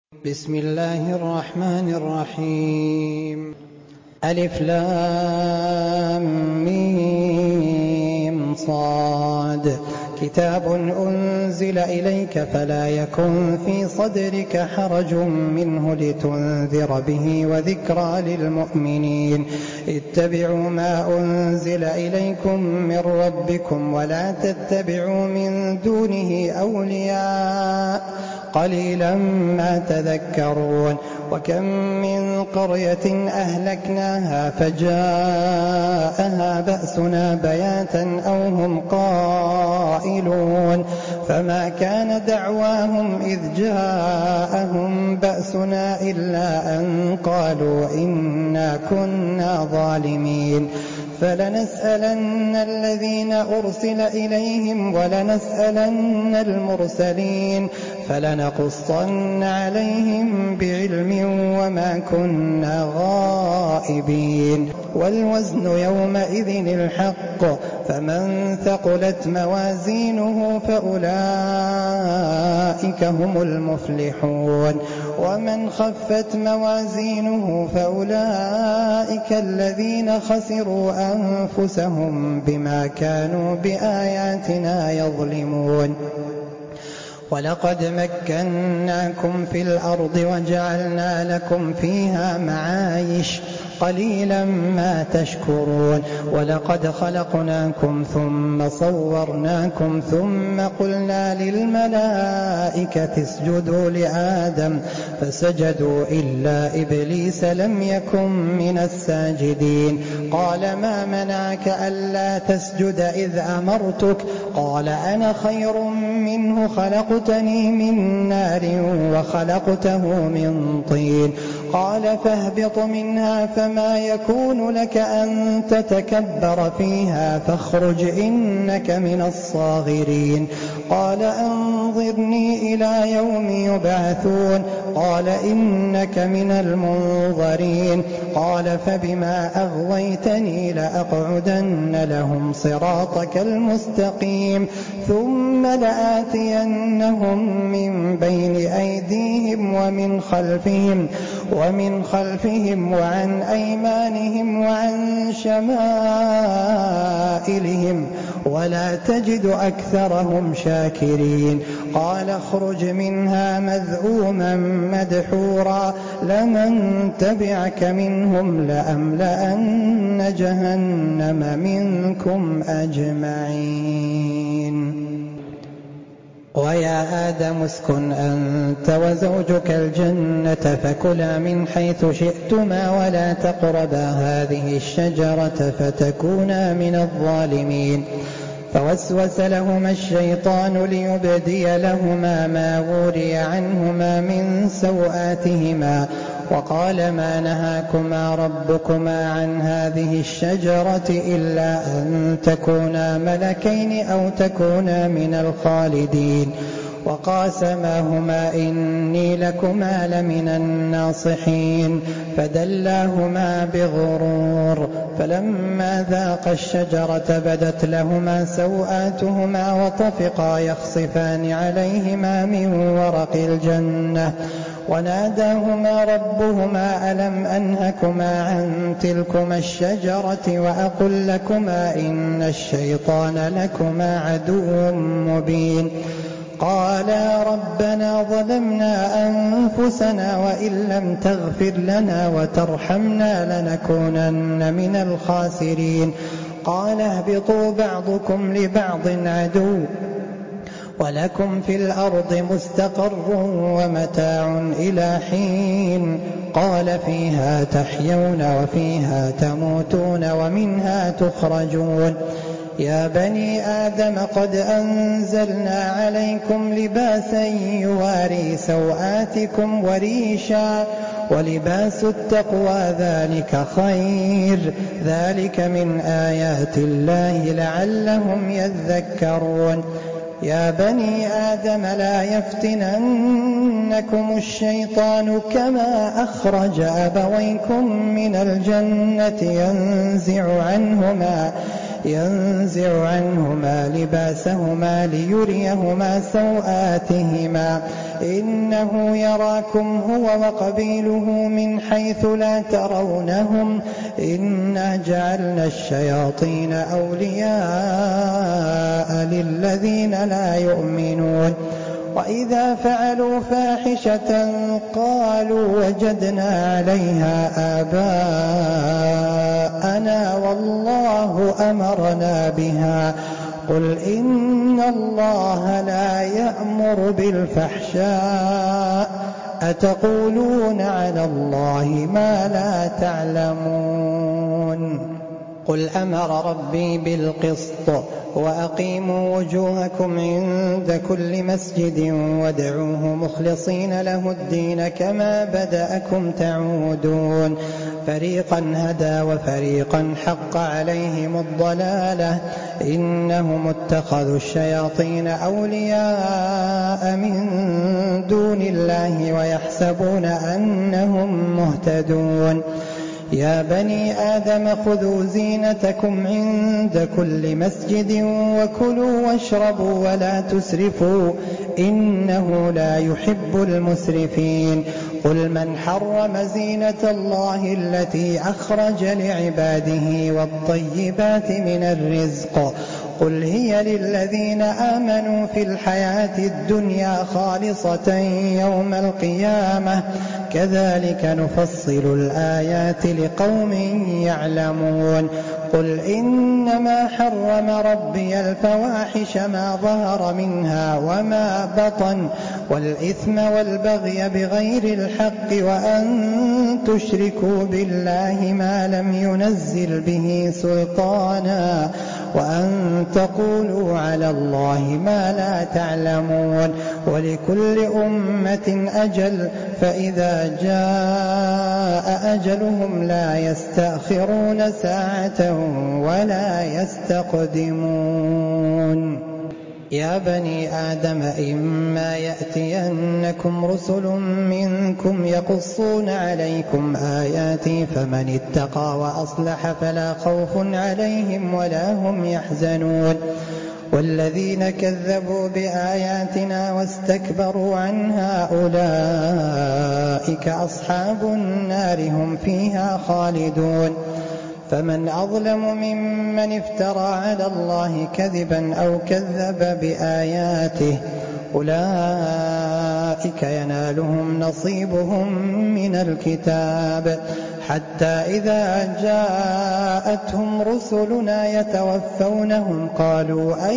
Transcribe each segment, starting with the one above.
بسم الله الرحمن الرحيم. ألف لام ميم صاد. كتاب أنزل إليك فلا يكن في صدرك حرج منه لتنذر به وذكرى للمؤمنين. اتبعوا ما أنزل إليكم من ربكم ولا تتبعوا من دونه أولياء قليلا ما تذكرون. وكم من قرية أهلكناها فجاءها بأسنا بياتا أو هم قائلون فما كان دعواهم إذ جاءهم بأسنا إلا أن قالوا إنا كنا ظالمين. فلنسألن الذين أرسل إليهم ولنسألن المرسلين فلنقصن عليهم بعلم وما كنا غائبين. والوزن يومئذ الحق فمن ثقلت موازينه فأولئك هم المفلحون ومن خفت موازينه فأولئك الذين خسروا أنفسهم بما كانوا بآياتنا يظلمون. ولقد مكناكم في الأرض وجعلنا لكم فيها معايش قليلا ما تشكرون. ولقد خلقناكم ثم صورناكم ثم قلنا للملائكة اسجدوا لآدم فسجدوا إلا إبليس لم يكن من الساجدين. قال ما منعك ألا تسجد إذ أمرتك؟ قال أنا خير منه خلقتني من نار وخلقته من طين. قال فاهبط منها فما يكون لك أن تتكبر فيها فاخرج إنك من الصاغرين. قال أنظرني إلى يوم يبعثون. قال إنك من المنظرين. قال فبما أغويتني لأقعدن لهم صراطك المستقيم ثم لآتينهم من بين أيديهم ومن خلفهم وعن أيمانهم وعن شمائلهم ولا تجد أكثرهم شاكرين. قال اخرج منها مذءوما مدحورا لمن تبعك منهم لأملأن جهنم منكم أجمعين. ويا آدم اسكن أنت وزوجك الجنة فكلا من حيث شئتما ولا تقربا هذه الشجرة فتكونا من الظالمين. فوسوس لهما الشيطان ليبدي لهما ما وري عنهما من سوآتهما وقال ما نهاكما ربكما عن هذه الشجرة إلا أن تكونا ملكين أو تكونا من الخالدين. وقاسماهما إني لكما لمن الناصحين فدلاهما بغرور. فلما ذاقا الشجرة بدت لهما سوآتهما وطفقا يخصفان عليهما من ورق الجنة وناداهما ربهما ألم أنهكما عن تلكما الشجرة وأقل لكما إن الشيطان لكما عدو مبين. قالا ربنا ظلمنا أنفسنا وإن لم تغفر لنا وترحمنا لنكونن من الخاسرين. قال اهبطوا بعضكم لبعض عدو ولكم في الأرض مستقر ومتاع إلى حين. قال فيها تحيون وفيها تموتون ومنها تخرجون. يا بني آدم قد أنزلنا عليكم لباسا يواري سوآتكم وريشا ولباس التقوى ذلك خير ذلك من آيات الله لعلهم يذكرون. يا بني آدم لا يفتننكم الشيطان كما أخرج أبويكم من الجنة ينزع عنهما لباسهما ليريهما سوآتهما إنه يراكم هو وقبيله من حيث لا ترونهم إنا جعلنا الشياطين أولياء للذين لا يؤمنون وإذا فعلوا فاحشة قالوا وجدنا عليها آباءنا والله أمرنا بها قل إن الله لا يأمر بالفحشاء أتقولون على الله ما لا تعلمون قل أمر ربي بالقسط وأقيموا وجوهكم عند كل مسجد وادعوه مخلصين له الدين كما بدأكم تعودون فريقا هدى وفريقا حق عليهم الضلالة إنهم اتخذوا الشياطين أولياء من دون الله ويحسبون أنهم مهتدون يا بني آدم خذوا زينتكم عند كل مسجد وكلوا واشربوا ولا تسرفوا إنه لا يحب المسرفين قل من حرم زينة الله التي أخرج لعباده والطيبات من الرزق قل هي للذين آمنوا في الحياة الدنيا خالصة يوم القيامة كذلك نفصل الآيات لقوم يعلمون قل إنما حرم ربي الفواحش ما ظهر منها وما بطن والإثم والبغي بغير الحق وأن تشركوا بالله ما لم ينزل به سلطانا وأن تقولوا على الله ما لا تعلمون ولكل أمة أجل فإذا جاء أجلهم لا يستأخرون ساعة ولا يستقدمون يا بني آدم إما يأتينكم رسل منكم يقصون عليكم آياتي فمن اتقى وأصلح فلا خوف عليهم ولا هم يحزنون والذين كذبوا بآياتنا واستكبروا عنها أولئك أصحاب النار هم فيها خالدون فمن أظلم ممن افترى على الله كذبا أو كذب بآياته أولئك ينالهم نصيبهم من الكتاب حتى إذا جاءتهم رسلنا يتوفونهم قالوا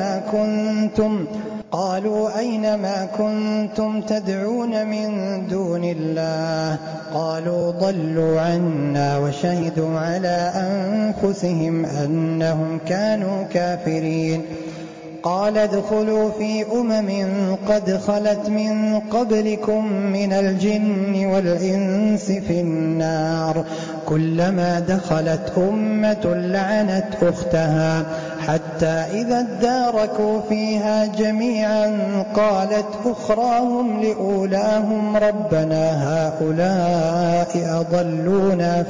أين ما كنتم تدعون من دون الله قالوا ضلوا عنا وشهدوا على أنفسهم أنهم كانوا كافرين قال ادخلوا في قد خلت من قبلكم من الجن والإنس في النار كلما دخلت أمة لعنت أختها حتى إذا اداركوا فيها جميعا قالت أخراهم لأولاهم ربنا هؤلاء أضلونا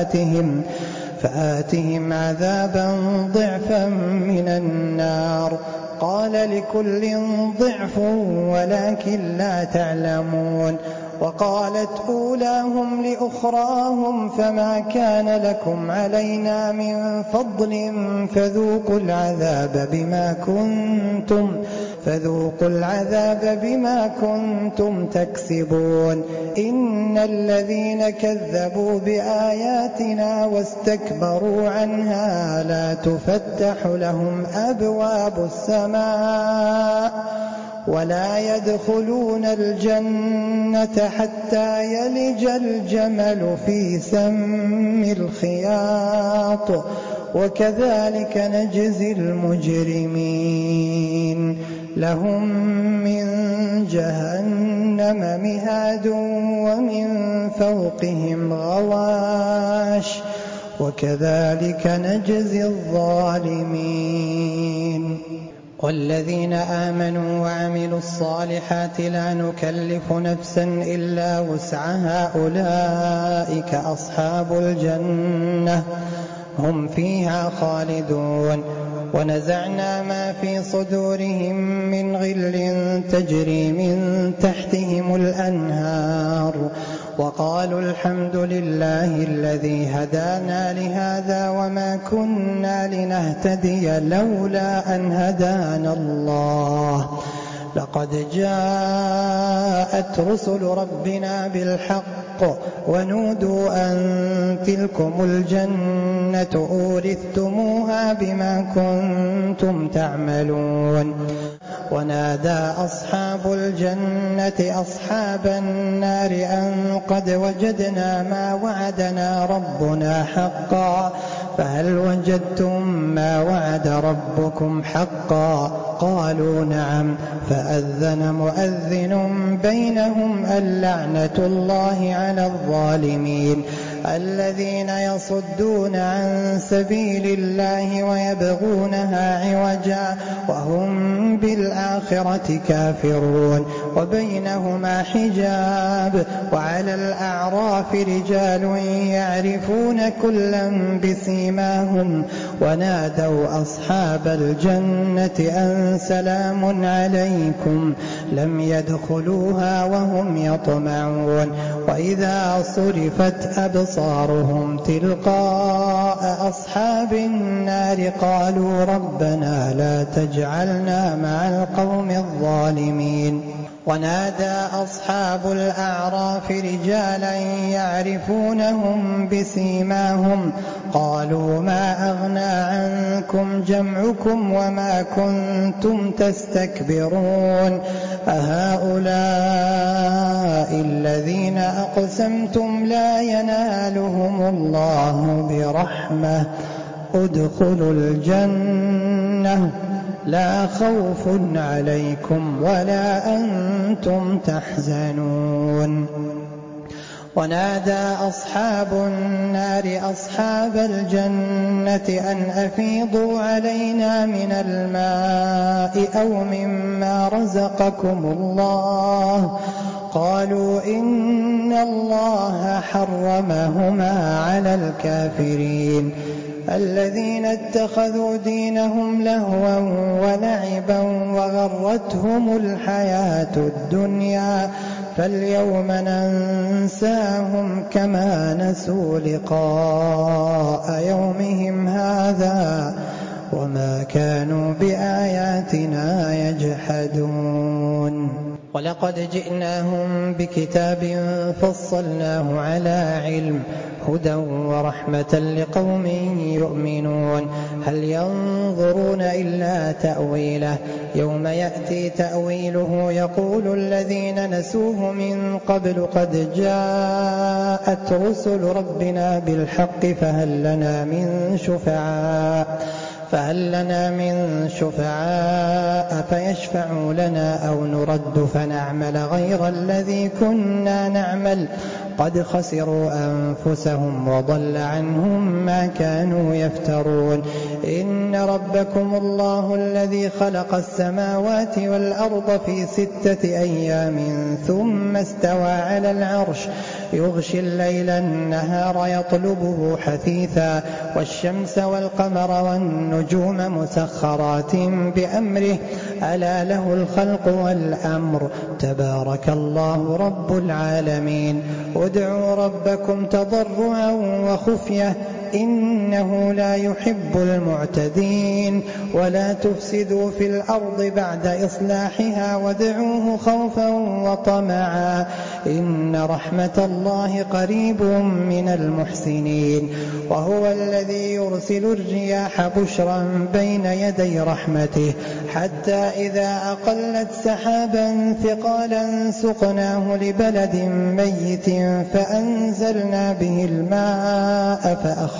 فآتهم عذابا ضعفا من النار قال لكل ضعف ولكن لا تعلمون وقالت أولاهم لأخراهم فما كان لكم علينا من فضل فذوقوا العذاب بما كنتم تكسبون إن الذين كذبوا بآياتنا واستكبروا عنها لا تفتح لهم أبواب السماء ولا يدخلون الجنة حتى يلج الجمل في سم الخياط وكذلك نجزي المجرمين لهم من جهنم مهاد ومن فوقهم غواش وكذلك نجزي الظالمين والذين آمنوا وعملوا الصالحات لا نكلف نفسا إلا وسعها أولئك أصحاب الجنة هم فيها خالدون ونزعنا ما في صدورهم من غل تجري من تحتهم الأنهار وقالوا الحمد لله الذي هدانا لهذا وما كنا لنهتدي لولا أن هدانا الله لقد جاءت رسل ربنا بالحق ونودوا أن تلكم الجنة أورثتموها بما كنتم تعملون ونادى أصحاب الجنة أصحاب النار أن قد وجدنا ما وعدنا ربنا حقا فهل وجدتم ما وعد ربكم حقا قالوا نعم فأذن مؤذن بينهم اللعنة الله على الظالمين الذين يصدون عن سبيل الله ويبغونها عوجا وهم بالآخرة كافرون وبينهما حجاب وعلى الأعراف رجال يعرفون كلا بسيماهم ونادوا أصحاب الجنة أن سلام عليكم لم يدخلوها وهم يطمعون وإذا صرفت أبصارهم تلقاء أصحاب النار قالوا ربنا لا تجعلنا مع القوم الظالمين ونادى أصحاب الأعراف رجالا يعرفونهم بسيماهم قالوا ما أغنى عنكم جمعكم وما كنتم تستكبرون أهؤلاء الذين أقسمتم لا ينالهم الله برحمة ادخلوا الجنة لا خوف عليكم ولا أنتم تحزنون ونادى أصحاب النار أصحاب الجنة أن أفيضوا علينا من الماء أو مما رزقكم الله قالوا إن الله حرمهما على الكافرين الذين اتخذوا دينهم لهوا ولعبا وغرتهم الحياة الدنيا فاليوم ننساهم كما نسوا لقاء يومهم هذا وما كانوا بآياتنا يجحدون ولقد جئناهم بكتاب فصلناه على علم هدى ورحمة لقوم يؤمنون هل ينظرون إلا تأويله يوم يأتي تأويله يقول الذين نسوه من قبل قد جاءت رسل ربنا بالحق فهل لنا من شفعاء فيشفعوا لنا أو نرد فنعمل غير الذي كنا نعمل قد خسروا أنفسهم وضل عنهم ما كانوا يفترون إن ربكم الله الذي خلق السماوات والأرض في 6 أيام ثم استوى على العرش يغشي الليل النهار يطلبه حثيثا والشمس والقمر والنجوم مسخرات بأمره ألا له الخلق والأمر تبارك الله رب العالمين ادعوا ربكم تضرعا وخفية إنه لا يحب المعتدين ولا تفسدوا في الأرض بعد إصلاحها وادعوه خوفا وطمعا إن رحمة الله قريب من المحسنين وهو الذي يرسل الرياح بشرا بين يدي رحمته حتى إذا أقلت سحابا ثقالا سقناه لبلد ميت فأنزلنا به الماء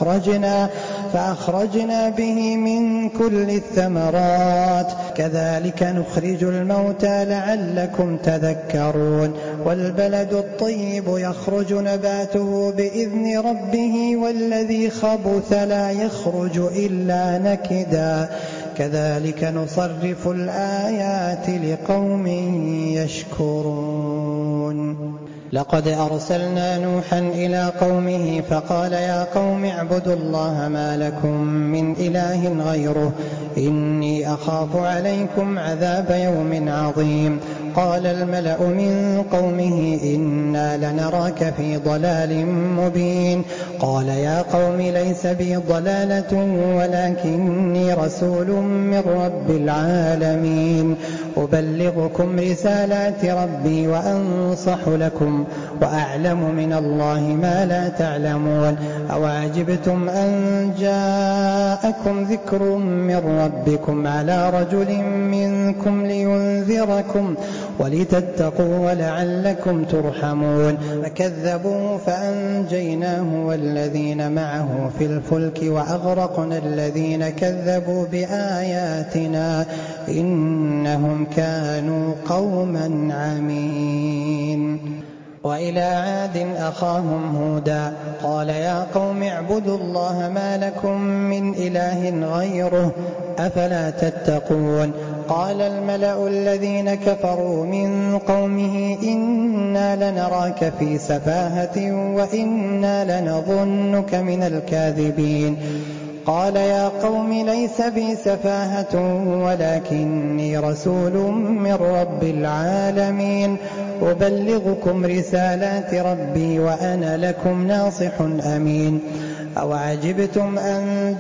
فأخرجنا به من كل الثمرات كذلك نخرج الموتى لعلكم تذكرون والبلد الطيب يخرج نباته بإذن ربه والذي خبث لا يخرج إلا نكدا كذلك نصرف الآيات لقوم يشكرون لقد أرسلنا نوحا إلى قومه فقال يا قوم اعبدوا الله ما لكم من إله غيره إني أخاف عليكم عذاب يوم عظيم. قال الملأ من قومه إنا لنراك في ضلال مبين. قال يا قوم ليس بي ضلالة ولكني رسول من رب العالمين أبلغكم رسالات ربي وأنصح لكم وأعلم من الله ما لا تعلمون. أوعجبتم أن جاءكم ذكر من ربكم على رجل منكم لينذركم ولتتقوا ولعلكم ترحمون. فكذبوه فأنجيناه والذين معه في الفلك وأغرقنا الذين كذبوا بآياتنا إنهم كانوا قوما عمين. وإلى عاد أخاهم هودا قال يا قوم اعبدوا الله ما لكم من إله غيره أفلا تتقون. قال الملأ الذين كفروا من قومه إنا لنراك في سفاهة وإنا لنظنك من الكاذبين. قال يا قوم ليس بي سفاهة ولكني رسول من رب العالمين أبلغكم رسالات ربي وأنا لكم ناصح أمين. أوعجبتم أن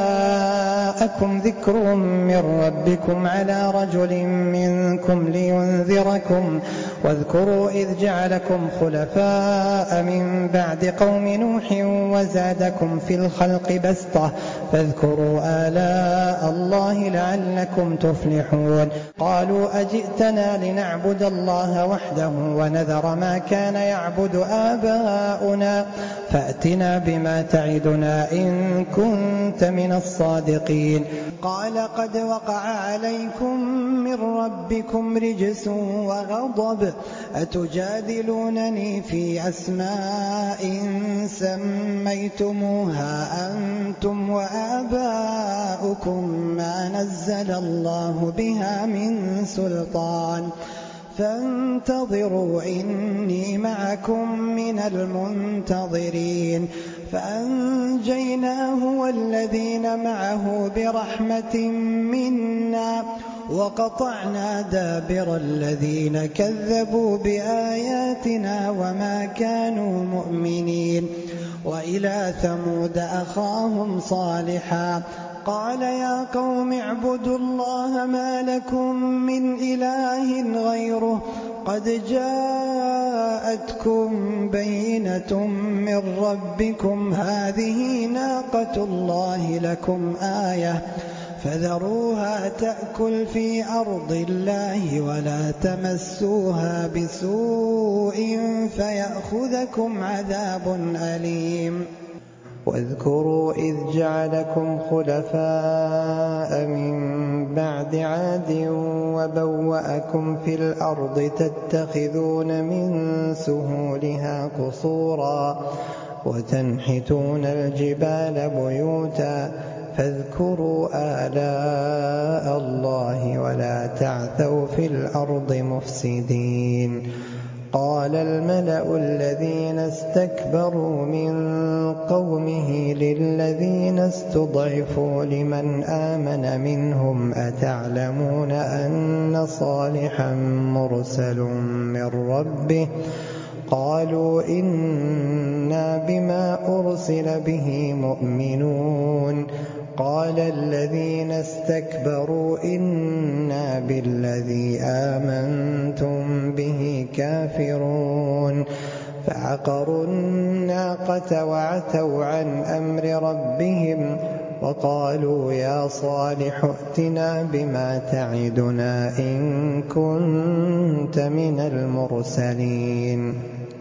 جاءكم ذكر من ربكم على رجل منكم لينذركم واذكروا إذ جعلكم خلفاء من بعد قوم نوح وزادكم في الخلق بسطة فاذكروا آلاء الله لعلكم تفلحون. قالوا أجئتنا لنعبد الله وحده ونذر ما كان يعبد آباؤنا فأتنا بما تعدنا إن كنت من الصادقين. قال قد وقع عليكم من ربكم رجس وغضب أتجادلونني في أسماء سميتموها أنتم وآباؤكم ما نزل الله بها من سلطان فانتظروا إني معكم من المنتظرين. فأنجيناه والذين معه برحمة منا وقطعنا دابر الذين كذبوا بآياتنا وما كانوا مؤمنين. وإلى ثمود أخاهم صالحا قال يا قوم اعبدوا الله ما لكم من إله غيره قد جاءتكم بينة من ربكم هذه ناقة الله لكم آية فذروها تأكل في أرض الله ولا تمسوها بسوء فيأخذكم عذاب أليم. واذكروا إذ جعلكم خلفاء من بعد عاد وبوأكم في الأرض تتخذون من سهولها قصورا وتنحتون الجبال بيوتا فاذكروا آلاء الله ولا تعثوا في الأرض مفسدين. قال الملأ الذين استكبروا من قومه للذين استضعفوا لمن آمن منهم أتعلمون أن صالحا مرسل من ربه قالوا إنا بما أرسل به مؤمنون. قال الذين استكبروا إنا بالذي آمنتم به كافرون. فعقروا الناقة وعتوا عن أمر ربهم وقالوا يا صالح ائتنا بما تعدنا إن كنت من المرسلين.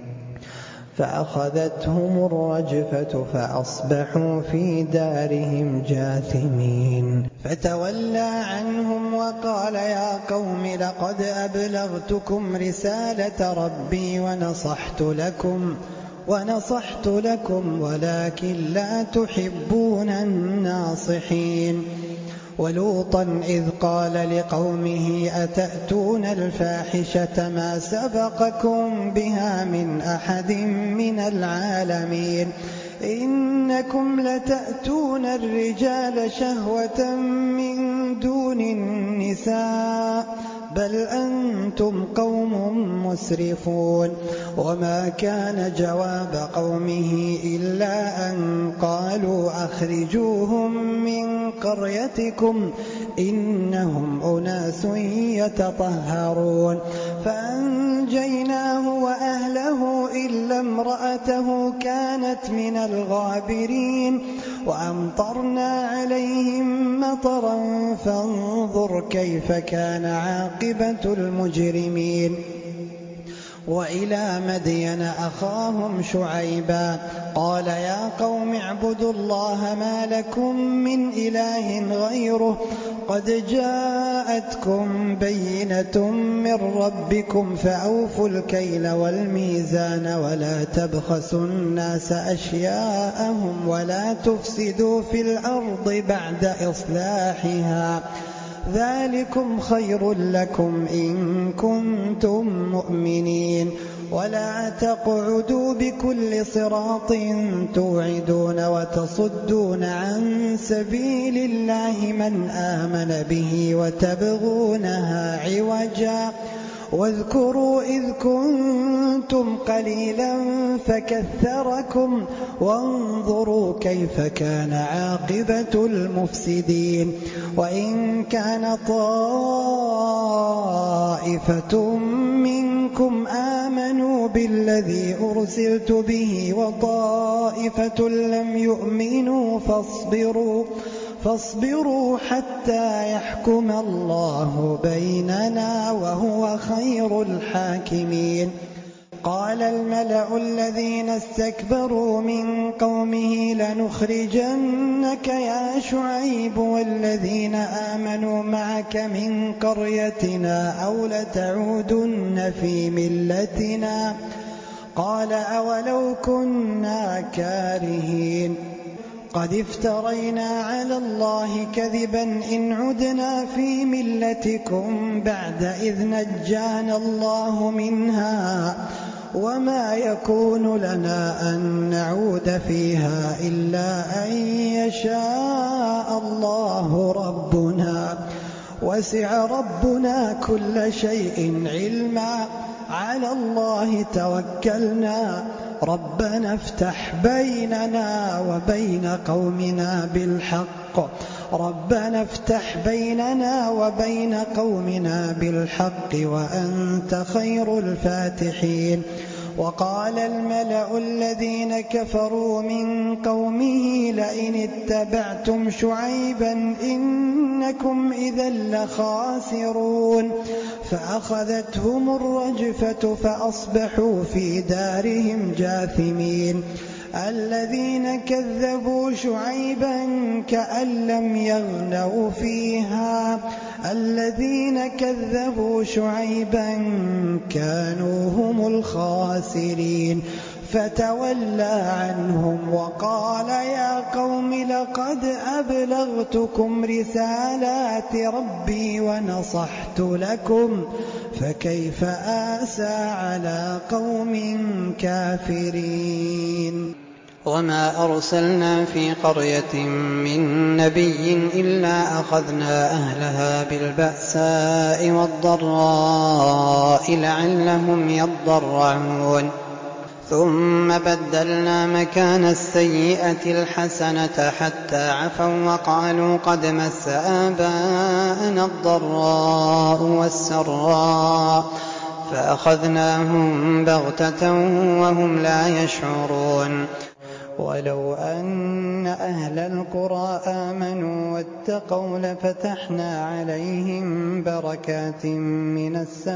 فأخذتهم الرجفة فأصبحوا في دارهم جاثمين. فتولى عنهم وقال يا قوم لقد أبلغتكم رسالة ربي ونصحت لكم ولكن لا تحبون الناصحين. ولوطا إذ قال لقومه أتأتون الفاحشة ما سبقكم بها من أحد من العالمين إنكم لتأتون الرجال شهوة من دون النساء بل أنتم قوم مسرفون وما كان جواب قومه إلا أن قالوا أخرجوهم من قريتكم إنهم أناس يتطهرون فأنجيناه وأهله إلا امرأته كانت من الغابرين وأمطرنا عليهم مطرا فانظر كيف كان عاقبة المجرمين وإلى مدين أخاهم شعيبا قال يا قوم اعبدوا الله ما لكم من إله غيره قد جاءتكم بينة من ربكم فأوفوا الكيل والميزان ولا تبخسوا الناس أشياءهم ولا تفسدوا في الأرض بعد إصلاحها ذلكم خير لكم إن كنتم مؤمنين ولا تقعدوا بكل صراط توعدون وتصدون عن سبيل الله من آمن به وتبغونها عوجا واذكروا إذ كنتم قليلا فكثركم وانظروا كيف كان عاقبة المفسدين وإن كان طائفة منكم آمنوا بالذي أرسلت به وطائفة لم يؤمنوا فاصبروا حتى يحكم الله بيننا وهو خير الحاكمين قال الملأ الذين استكبروا من قومه لنخرجنك يا شعيب والذين آمنوا معك من قريتنا أو لتعودن في ملتنا قال أولو كنا كارهين قد افترينا على الله كذبا إن عدنا في ملتكم بعد إذ نجانا الله منها وما يكون لنا أن نعود فيها إلا أن يشاء الله ربنا وسع ربنا كل شيء علما على الله توكلنا ربنا افتح بيننا وبين قومنا بالحق وأنت خير الفاتحين وقال الملأ الذين كفروا من قومه لئن اتبعتم شعيبا إنكم إذا لخاسرون فأخذتهم الرجفة فأصبحوا في دارهم جاثمين الذين كذبوا شعيبا كأن لم يغنوا فيها الذين كذبوا شعيبا كانوا هم الخاسرين فتولى عنهم وقال يا قوم لقد أبلغتكم رسالات ربي ونصحت لكم فكيف آسى على قوم كافرين وما أرسلنا في قرية من نبي إلا أخذنا أهلها بالبأساء والضراء لعلهم يضرعون ثم بدلنا مكان السيئة الحسنة حتى عفوا وقالوا قد مس آباءنا الضراء والسراء فأخذناهم بغتة وهم لا يشعرون ولو أن أهل القرى آمنوا واتقوا لفتحنا عليهم بركات من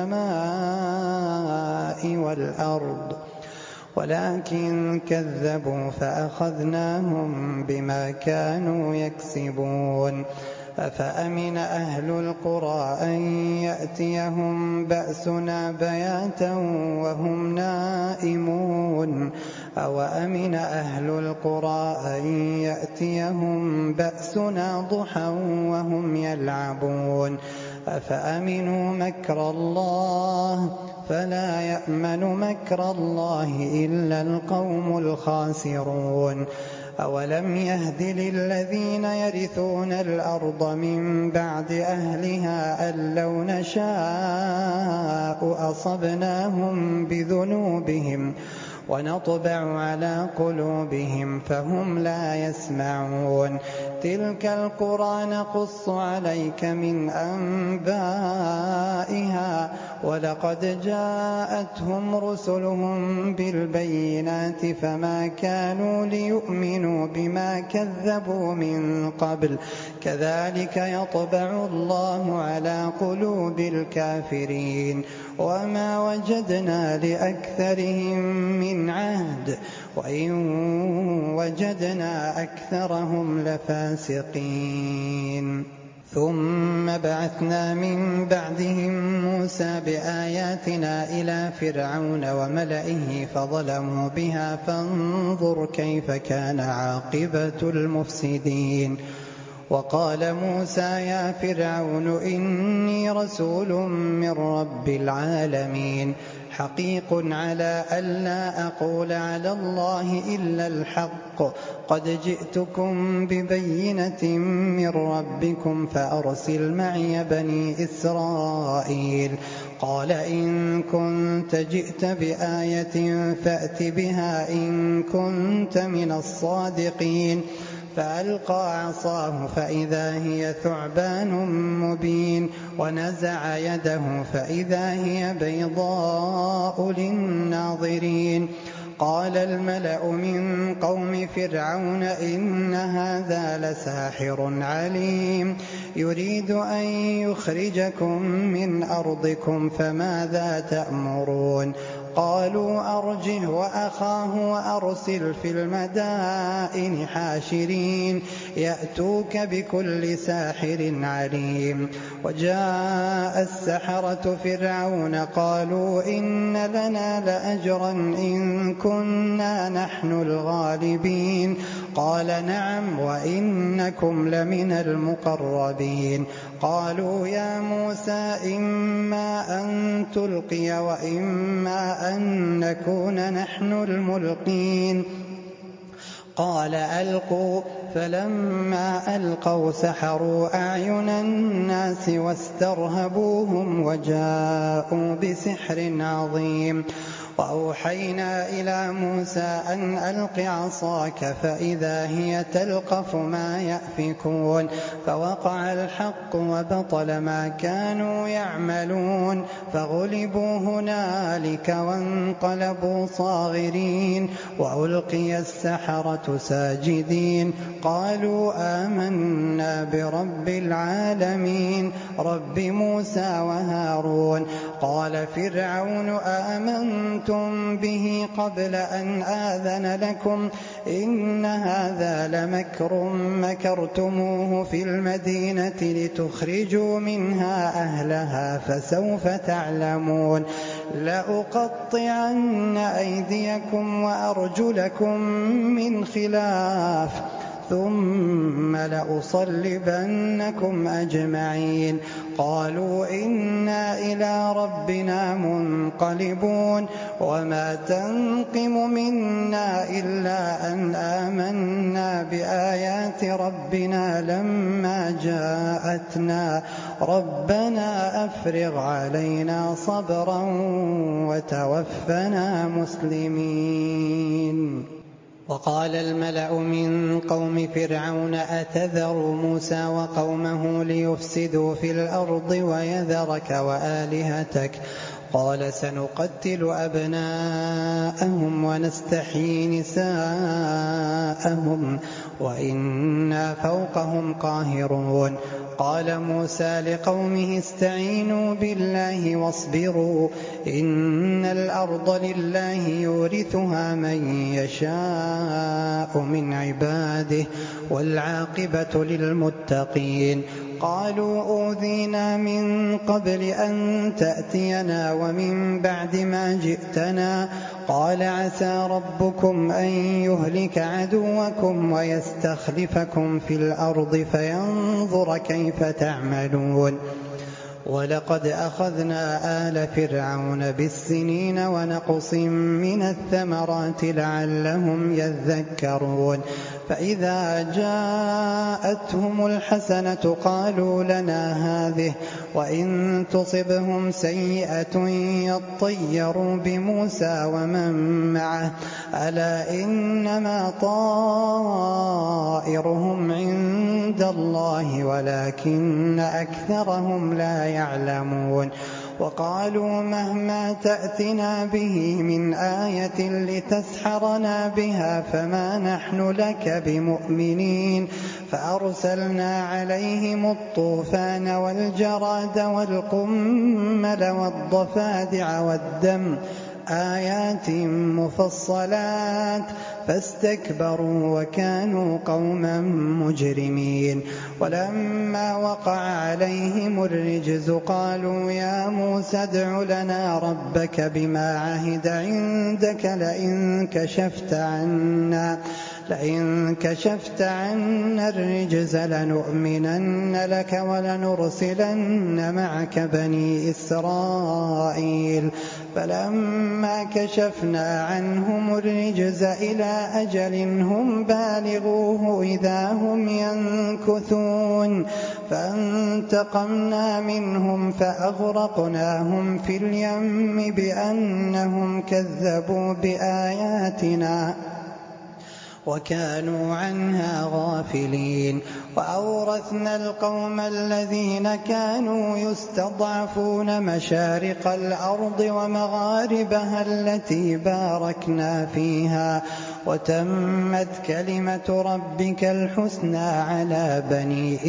السماء والأرض ولكن كذبوا فأخذناهم بما كانوا يكسبون أفأمن أهل القرى أن يأتيهم بأسنا بياتا وهم نائمون أوأمن أهل القرى أن يأتيهم بأسنا ضحى وهم يلعبون أفأمنوا مكر الله فلا يأمن مكر الله إلا القوم الخاسرون أولم يهد للذين يرثون الأرض من بعد أهلها أن لو نشاء أصبناهم بذنوبهم ونطبع على قلوبهم فهم لا يسمعون تلك القرى نقص عليك من أنبائها ولقد جاءتهم رسلهم بالبينات فما كانوا ليؤمنوا بما كذبوا من قبل كذلك يطبع الله على قلوب الكافرين وما وجدنا لأكثرهم من عهد وإن وجدنا أكثرهم لفاسقين ثم بعثنا من بعدهم موسى بآياتنا إلى فرعون وملئه فظلموا بها فانظر كيف كان عاقبة المفسدين وقال موسى يا فرعون إني رسول من رب العالمين حقيق على ألا أقول على الله إلا الحق قد جئتكم ببينة من ربكم فأرسل معي بني إسرائيل قال إن كنت جئت بآية فأت بها إن كنت من الصادقين فألقى عصاه فإذا هي ثعبان مبين ونزع يده فإذا هي بيضاء للناظرين قال الملأ من قوم فرعون إن هذا لساحر عليم يريد أن يخرجكم من أرضكم فماذا تأمرون قالوا أرجه وأخاه وأرسل في المدائن حاشرين يأتوك بكل ساحر عليم وجاء السحرة فرعون قالوا إن لنا لأجرا إن كنا نحن الغالبين قال نعم وإنكم لمن المقربين قالوا يا موسى إما أن تلقي وإما أن نكون نحن الملقين قال ألقوا فلما ألقوا سحروا أعين الناس واسترهبوهم وجاءوا بسحر عظيم وأوحينا إلى موسى أن ألق عصاك فإذا هي تلقف ما يأفكون فوقع الحق وبطل ما كانوا يعملون فغلبوا هنالك وانقلبوا صاغرين وألقي السحرة ساجدين قالوا آمنا برب العالمين رب موسى وهارون قال فرعون آمنتم به قبل أن آذن لكم إن هذا لمكر مكرتموه في المدينة لتخرجوا منها أهلها فسوف تعلمون لأقطعن أيديكم وأرجلكم من خلاف ثم لأصلبنكم أجمعين قالوا إنا إلى ربنا منقلبون وما تنقم منا إلا أن آمنا بآيات ربنا لما جاءتنا ربنا أفرغ علينا صبرا وتوفنا مسلمين وقال الملأ من قوم فرعون أتذر موسى وقومه ليفسدوا في الأرض ويذرك وآلهتك قال سنقتل أبناءهم ونستحيي نساءهم وإنا فوقهم قاهرون قال موسى لقومه استعينوا بالله واصبروا إن الأرض لله يورثها من يشاء من عباده والعاقبة للمتقين قالوا أوذينا من قبل أن تأتينا ومن بعد ما جئتنا قال عسى ربكم أن يهلك عدوكم ويستخلفكم في الأرض فينظر كيف تعملون ولقد أخذنا آل فرعون بالسنين ونقص من الثمرات لعلهم يذكرون فإذا جاءتهم الحسنة قالوا لنا هذه وإن تصبهم سيئة يطيروا بموسى ومن معه ألا إنما طائرهم عند الله ولكن أكثرهم لا يعلمون وقالوا مهما تأتنا به من آية لتسحرنا بها فما نحن لك بمؤمنين فأرسلنا عليهم الطوفان والجراد والقمل والضفادع والدم آيات مفصلات فاستكبروا وكانوا قوما مجرمين ولما وقع عليهم الرجز قالوا يا موسى ادع لنا ربك بما عهد عندك لئن كشفت عنا الرجز لنؤمنن لك ولنرسلن معك بني إسرائيل فلما كشفنا عنهم الرجز إلى أجل هم بالغوه إذا هم ينكثون فانتقمنا منهم فأغرقناهم في اليم بأنهم كذبوا بآياتنا وكانوا عنها غافلين وأورثنا القوم الذين كانوا يستضعفون مشارق الأرض ومغاربها التي باركنا فيها وتمت كلمة ربك الحسنى على بني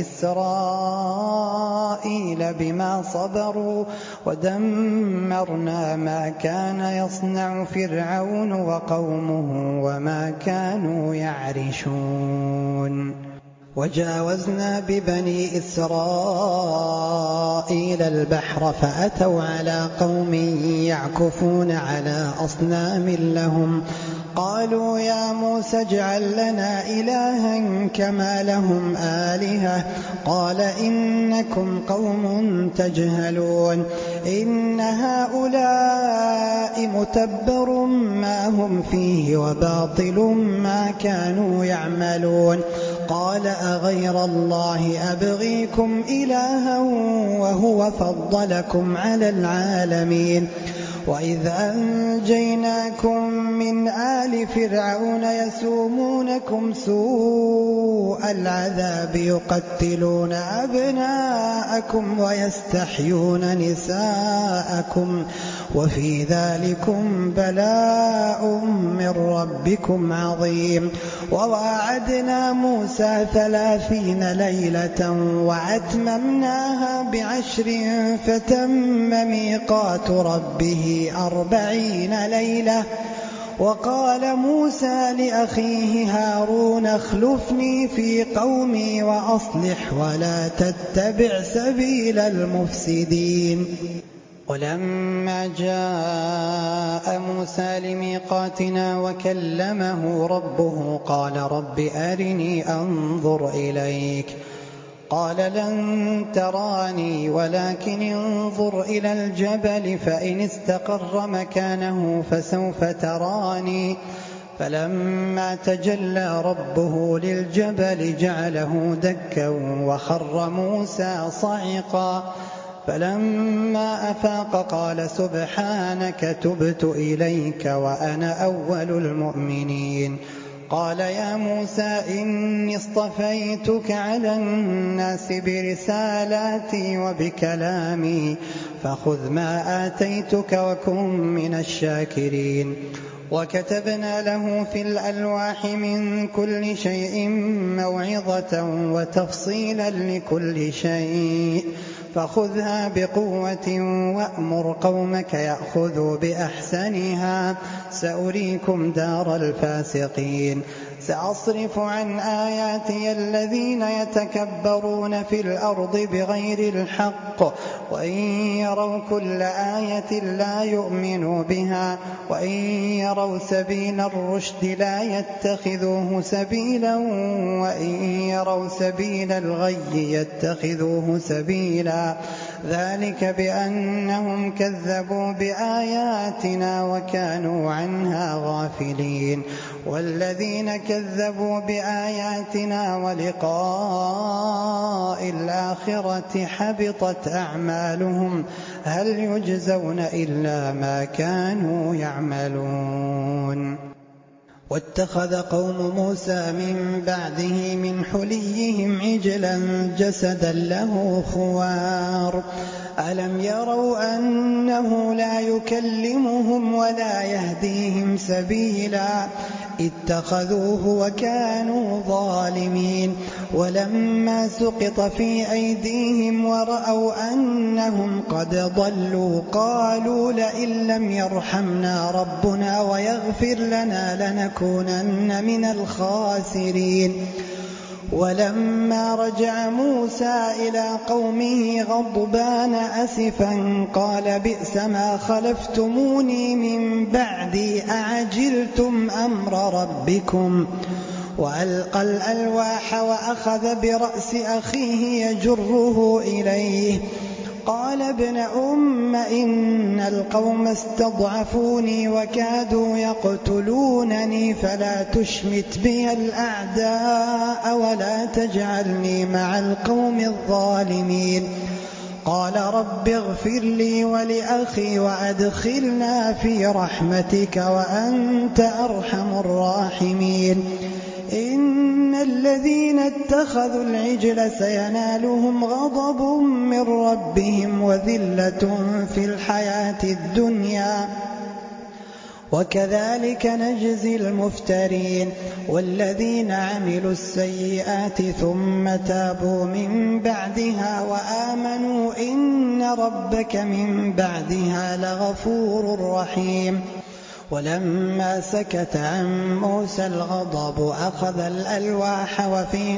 إسرائيل بما صبروا ودمرنا ما كان يصنع فرعون وقومه وما كانوا يعرشون وجاوزنا ببني إسرائيل البحر فأتوا على قوم يعكفون على أصنام لهم قالوا يا موسى اجعل لنا إلها كما لهم آلهة قال إنكم قوم تجهلون إن هؤلاء متبر ما هم فيه وباطل ما كانوا يعملون قال أغير الله أبغيكم إلها وهو فضلكم على العالمين وإذ أنجيناكم من آل فرعون يسومونكم سوء العذاب يقتلون أبناءكم ويستحيون نساءكم وفي ذلكم بلاء من ربكم عظيم وواعدنا موسى 30 ليلة وأتممناها ب10 فتم ميقات ربه 40 ليلة وقال موسى لأخيه هارون اخلفني في قومي وأصلح ولا تتبع سبيل المفسدين ولما جاء موسى لميقاتنا وكلمه ربه قال رب أرني أنظر إليك قال لن تراني ولكن انظر إلى الجبل فإن استقر مكانه فسوف تراني فلما تجلى ربه للجبل جعله دكا وخر موسى صعقا فلما أفاق قال سبحانك تبت إليك وأنا أول المؤمنين قال يا موسى إني اصطفيتك على الناس برسالاتي وبكلامي فخذ ما آتيتك وكن من الشاكرين وكتبنا له في الألواح من كل شيء موعظة وتفصيلا لكل شيء فخذها بقوة وأمر قومك يأخذوا بأحسنها سأريكم دار الفاسقين سأصرف عن آياتي الذين يتكبرون في الأرض بغير الحق وإن يروا كل آية لا يؤمنوا بها وإن يروا سبيل الرشد لا يتخذوه سبيلا وإن يروا سبيل الغي يتخذوه سبيلا ذلك بأنهم كذبوا بآياتنا وكانوا عنها غافلين والذين كذبوا بآياتنا ولقاء الآخرة حبطت أعمالهم هل يجزون إلا ما كانوا يعملون واتخذ قوم موسى من بعده من حليهم عجلا جسدا له خوار ألم يروا أنه لا يكلمهم ولا يهديهم سبيلا اتخذوه وكانوا ظالمين ولما سقط في أيديهم ورأوا أنهم قد ضلوا قالوا لئن لم يرحمنا ربنا ويغفر لنا لنكونن من الخاسرين ولما رجع موسى إلى قومه غضبان أسفا قال بئس ما خلفتموني من بعدي أعجلتم أمر ربكم وألقى الألواح وأخذ برأس أخيه يجره إليه قال ابن أم إن القوم استضعفوني وكادوا يقتلونني فلا تشمت بي الأعداء ولا تجعلني مع القوم الظالمين قال رب اغفر لي ولأخي وأدخلنا في رحمتك وأنت أرحم الراحمين إن الذين اتخذوا العجل سينالهم غضب من ربهم وذلة في الحياة الدنيا وكذلك نجزي المفترين والذين عملوا السيئات ثم تابوا من بعدها وآمنوا إن ربك من بعدها لغفور رحيم ولما سكت عن موسى الغضب أخذ الألواح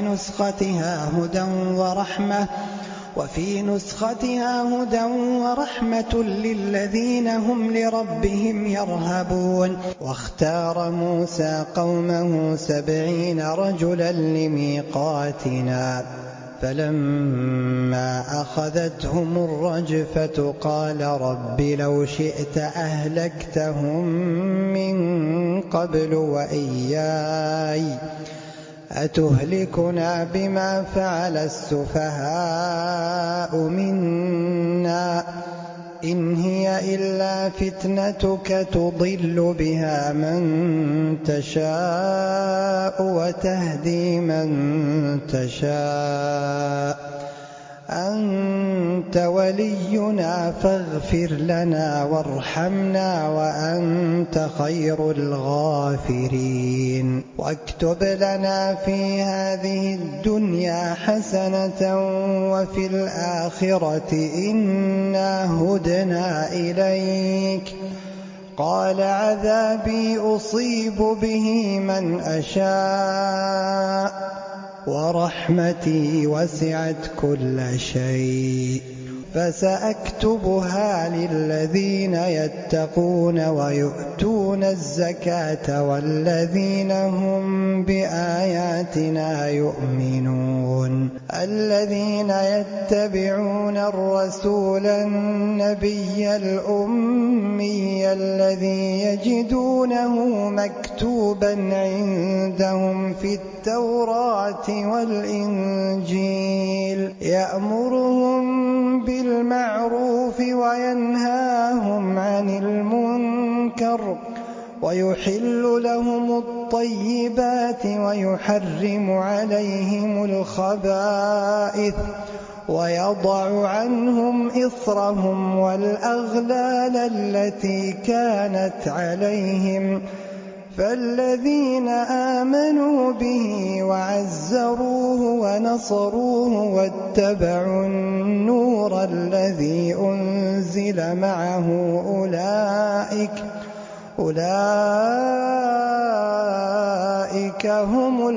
وفي نسختها هدى ورحمة للذين هم لربهم يرهبون واختار موسى قومه 70 رجلا لميقاتنا فلما أخذتهم الرجفة قال رب لو شئت أهلكتهم من قبل وإياي أتهلكنا بما فعل السفهاء منا إن هي إلا فتنتك تضل بها من تشاء وتهدي من تشاء أنت ولينا فاغفر لنا وارحمنا وأنت خير الغافرين واكتب لنا في هذه الدنيا حسنة وفي الآخرة إنا هدنا إليك قال عذابي أصيب به من أشاء ورحمتي وسعت كل شيء فسأكتبها للذين يتقون ويؤتون الزكاة والذين هم بآياتنا يؤمنون الذين يتبعون الرسول النبي الأمي الذي يجدونه مكتوبا عندهم في التوراة والإنجيل يأمرهم بالمعروف وينهاهم عن المنكر ويحل لهم الطيبات ويحرم عليهم الخبائث ويضع عنهم إصرهم والأغلال التي كانت عليهم فالذين آمنوا به وعزروه ونصروه واتبعوا النور الذي أنزل معه أولئك أولئك هم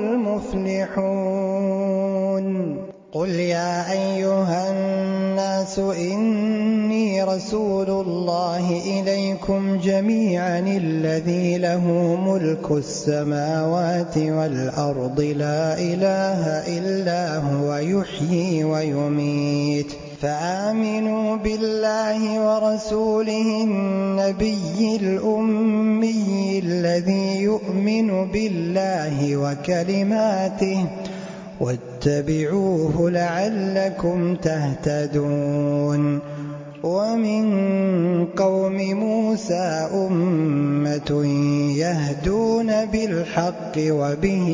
المفلحون. قل يا أيها الناس إني رسول الله إليكم جميعا الذي له ملك السماوات والأرض لا إله إلا هو يحيي ويميت فآمنوا بالله ورسوله النبي الأمي الذي يؤمن بالله وكلماته واتبعوه لعلكم تهتدون. ومن قوم موسى أمة يهدون بالحق وبه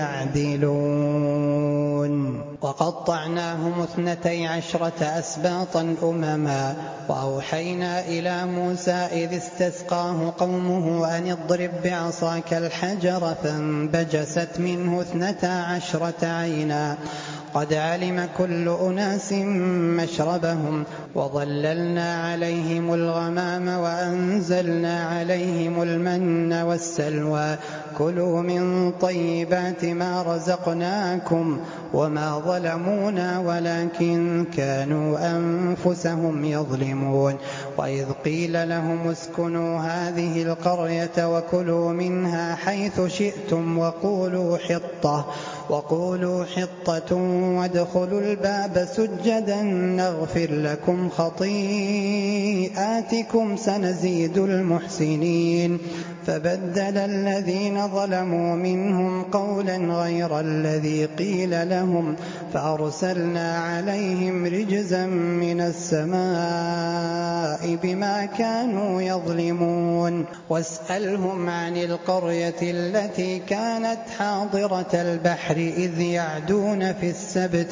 يعدلون. وقطعناهم 12 أسباطا أمما وأوحينا إلى موسى إذ استسقاه قومه أن اضرب بعصاك الحجر فانبجست منه 12 عينا قد علم كل أناس مشربهم وظللنا عليهم الغمام وأنزلنا عليهم المن والسلوى كلوا من طيبات ما رزقناكم وما ظلمونا ولكن كانوا أنفسهم يظلمون. وإذ قيل لهم اسكنوا هذه القرية وكلوا منها حيث شئتم وقولوا حطة وادخلوا الباب سجدا نغفر لكم خطيئاتكم سنزيد المحسنين. فبدل الذين ظلموا منهم قولا غير الذي قيل لهم فأرسلنا عليهم رجزا من السماء بما كانوا يظلمون. واسألهم عن القرية التي كانت حاضرة البحر إذ يعدون في السبت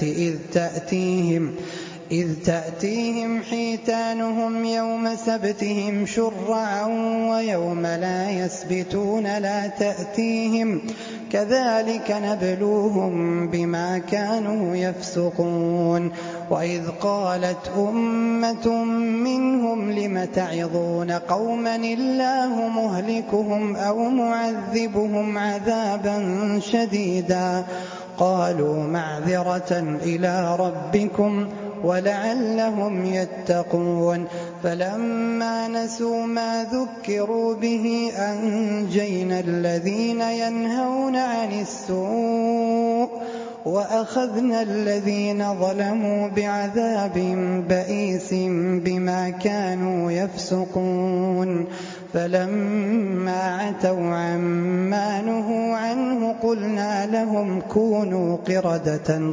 إذ تأتيهم حيتانهم يوم سبتهم شرعا ويوم لا يسبتون لا تأتيهم كذلك نبلوهم بما كانوا يفسقون. وإذ قالت أمة منهم لم تعظون قوما الله مهلكهم أو معذبهم عذابا شديدا قالوا معذرة إلى ربكم ولعلهم يتقون. فلما نسوا ما ذكروا به أنجينا الذين ينهون عن السوء وأخذنا الذين ظلموا بعذاب بئيس بما كانوا يفسقون. فلما عتوا عما نهوا عنه قلنا لهم كونوا قردة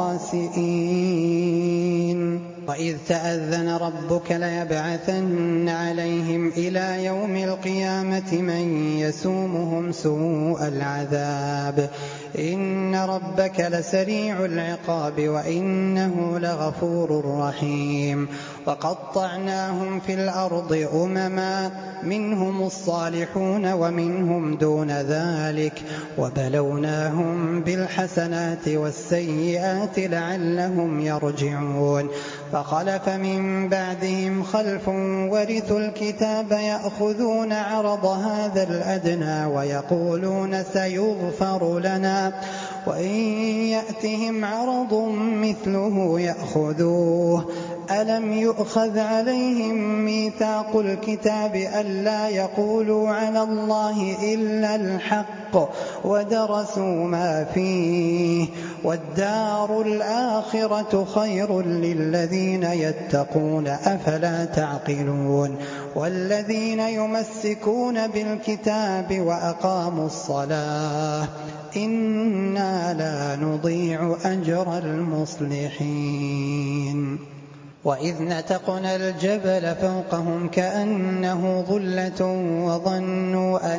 خاسئين. وإذ تأذن ربك ليبعثن عليهم إلى يوم القيامة من يسومهم سوء العذاب إن ربك لسريع العقاب وإنه لغفور رحيم. وقطعناهم في الأرض أمما منهم الصالحون ومنهم دون ذلك وبلوناهم بالحسنات والسيئات لعلهم يرجعون. فخلف من بعدهم خلف ورثوا الكتاب يأخذون عرض هذا الأدنى ويقولون سيغفر لنا وإن يأتهم عرض مثله يأخذوه. ألم يؤخذ عليهم ميثاق الكتاب ألا يقولوا على الله إلا الحق ودرسوا ما فيه والدار الآخرة خير للذين يتقون أفلا تعقلون. والذين يمسكون بالكتاب وأقاموا الصلاة إنا لا نضيع أجر المصلحين. وإذ نتقنا الجبل فوقهم كأنه ظلة وظنوا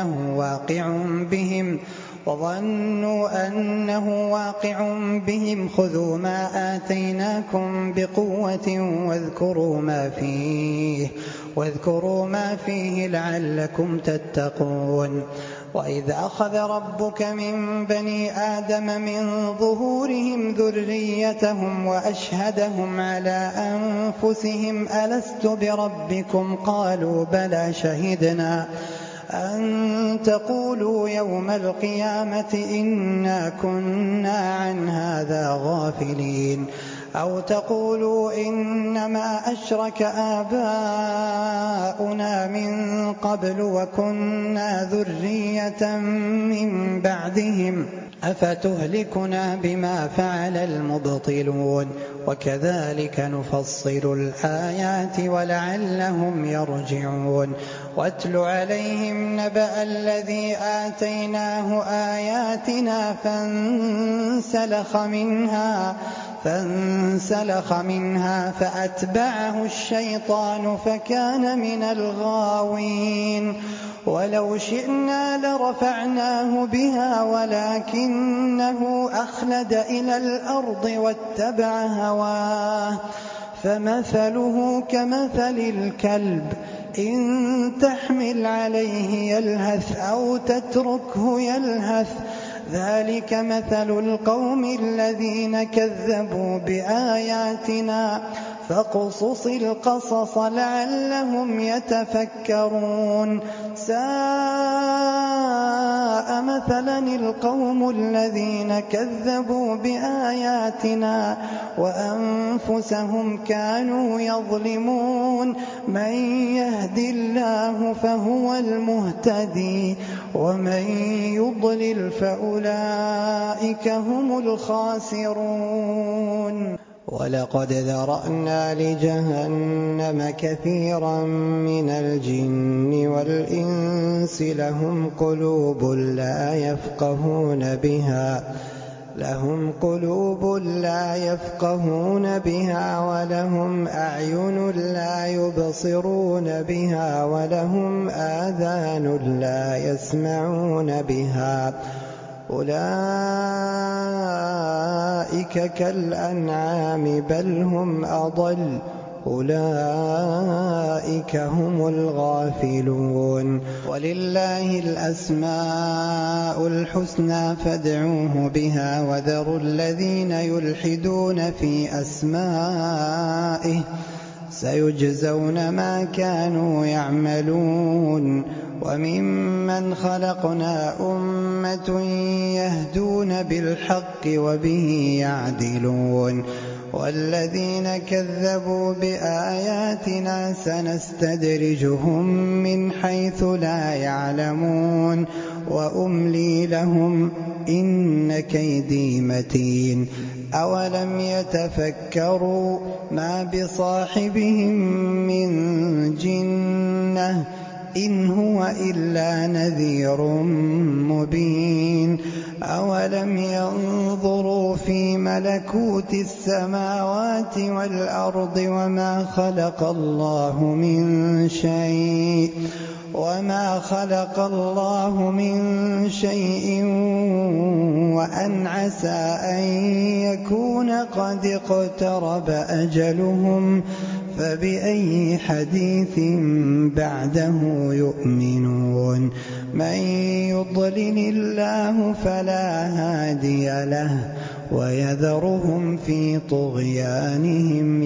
أنه واقع بهم خذوا ما آتيناكم بقوة واذكروا ما فيه لعلكم تتقون. وإذ أخذ ربك من بني آدم من ظهورهم ذريتهم وأشهدهم على أنفسهم ألست بربكم قالوا بلى شهدنا أن تقولوا يوم القيامة إنا كنا عن هذا غافلين أو تقولوا إنما أشرك آباؤنا من قبل وكنا ذرية من بعدهم أفتهلكنا بما فعل المبطلون وكذلك نفصل الآيات ولعلهم يرجعون واتل عليهم نبأ الذي آتيناه آياتنا فانسلخ منها فأتبعه الشيطان فكان من الغاوين ولو شئنا لرفعناه بها ولكنه أخلد إلى الأرض واتبع هواه فمثله كمثل الكلب إن تحمل عليه يلهث أو تتركه يلهث ذلك مثل القوم الذين كذبوا بآياتنا فاقصص القصص لعلهم يتفكرون ساء مثلا القوم الذين كذبوا بآياتنا وأنفسهم كانوا يظلمون من يهد الله فهو المهتدي ومن يضلل فأولئك هم الخاسرون ولقد ذرأنا لجهنم كثيرا من الجن والإنس لهم قلوب لا يفقهون بها ولهم أعين لا يبصرون بها ولهم آذان لا يسمعون بها أولئك كالأنعام بل هم أضل أولئك هم الغافلون ولله الأسماء الحسنى فادعوه بها وذروا الذين يلحدون في أسمائه سيجزون ما كانوا يعملون وممن خلقنا أمة يهدون بالحق وبه يعدلون والذين كذبوا بآياتنا سنستدرجهم من حيث لا يعلمون وأملي لهم إن كيدي متين أولم يتفكروا ما بصاحبهم من جنة إن هو إلا نذير مبين أولم ينظروا في ملكوت السماوات والأرض وما خلق الله من شيء وأن عسى أن يكون قد اقترب أجلهم فبأي حديث بعده يؤمنون من يضلل الله فلا هادي له ويذرهم في طغيانهم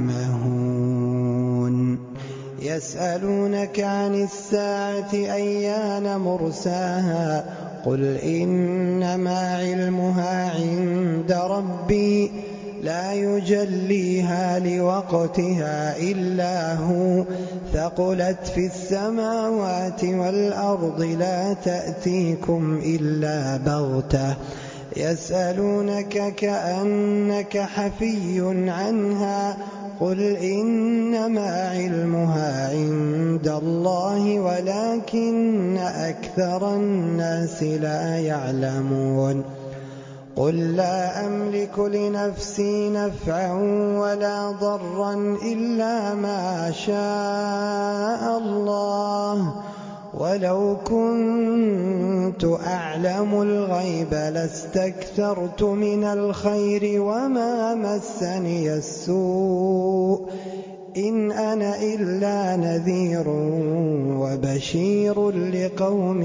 يعمهون يسألونك عن الساعة أيان مرساها قل إنما علمها عند ربي لا يجليها لوقتها إلا هو ثقلت في السماوات والأرض لا تأتيكم إلا بغتة يسألونك كأنك حفي عنها قل إنما علمها عند الله ولكن أكثر الناس لا يعلمون قل لا أملك لنفسي نفعا ولا ضرا إلا ما شاء الله ولو كنت أعلم الغيب لاستكثرت من الخير وما مسني السوء إن أنا إلا نذير وبشير لقوم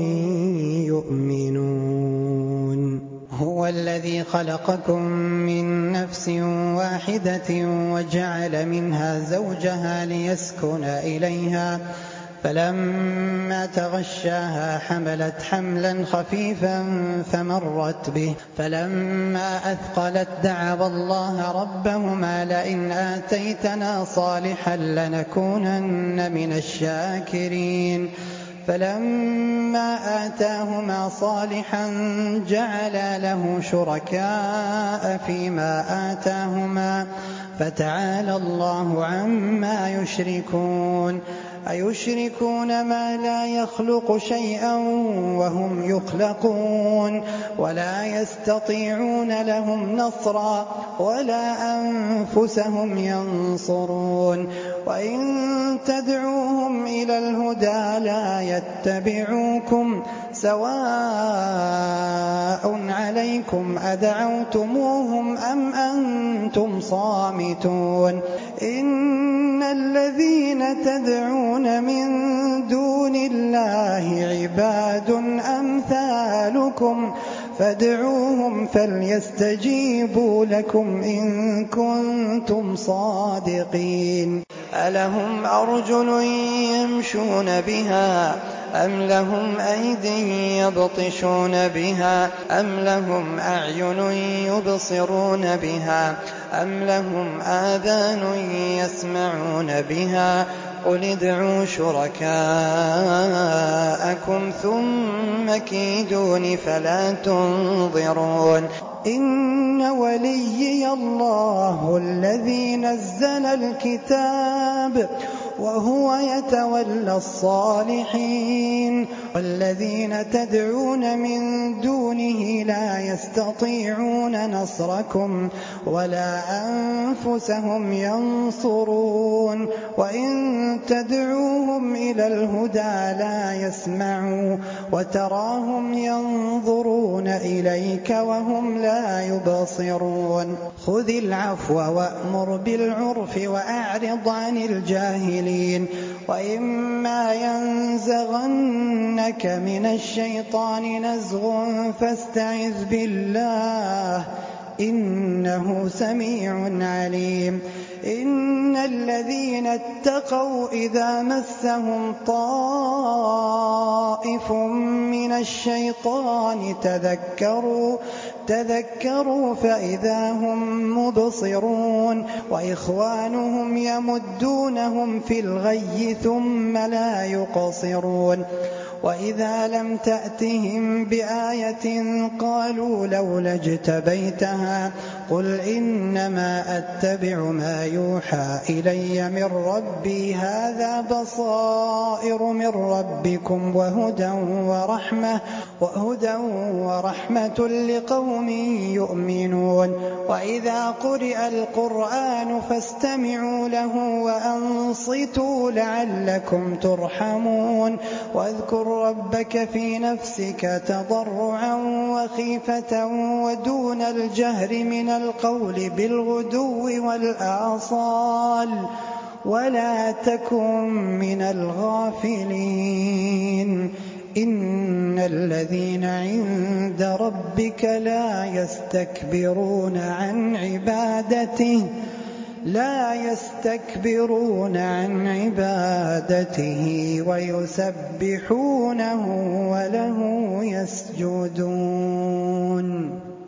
يؤمنون هو الذي خلقكم من نفس واحدة وجعل منها زوجها ليسكن إليها فلما تغشاها حملت حملا خفيفا فمرت به فلما أثقلت دعوا الله ربهما لئن آتيتنا صالحا لنكونن من الشاكرين فلما آتاهما صالحا جعلا له شركاء فيما آتاهما فتعالى الله عما يشركون أيشركون ما لا يخلق شيئا وهم يخلقون ولا يستطيعون لهم نصرا ولا أنفسهم ينصرون وإن تدعوهم إلى الهدى لا يتبعوكم سواء عليكم أدعوتموهم أم أنتم صامتون إن الذين تدعون من دون الله عباد أمثالكم فادعوهم فليستجيبوا لكم إن كنتم صادقين ألهم أرجل يمشون بها أم لهم أيد يبطشون بها أم لهم أعين يبصرون بها أم لهم آذان يسمعون بها قل ادعوا شركاءكم ثم كيدون فلا تنظرون إن وليي الله الذي نزل الكتاب وهو يتولى الصالحين والذين تدعون من دونه لا يستطيعون نصركم ولا أنفسهم ينصرون وإن تدعوهم إلى الهدى لا يسمعوا وتراهم ينظرون إليك وهم لا يبصرون خذ العفو وأمر بالعرف وأعرض عن الجاهلين وإما ينزغنك من الشيطان نزغ فاستعذ بالله إنه سميع عليم إن الذين اتقوا إذا مسهم طائف من الشيطان تذكروا فإذا هم مبصرون وإخوانهم يمدونهم في الغي ثم لا يقصرون وإذا لم تأتهم بآية قالوا لولا اجتبيتها قل إنما أتبع ما يوحى إلي من ربي هذا بصائر من ربكم وهدى ورحمة لقوم يؤمنون وإذا قرئ القرآن فاستمعوا له وأنصتوا لعلكم ترحمون واذكر ربك في نفسك تضرعا وخيفة ودون الجهر من القول بالغدو والآصال ولا تكن من الغافلين إن الذين عند ربك لا يستكبرون عن عبادته ويسبحونه وله يسجدون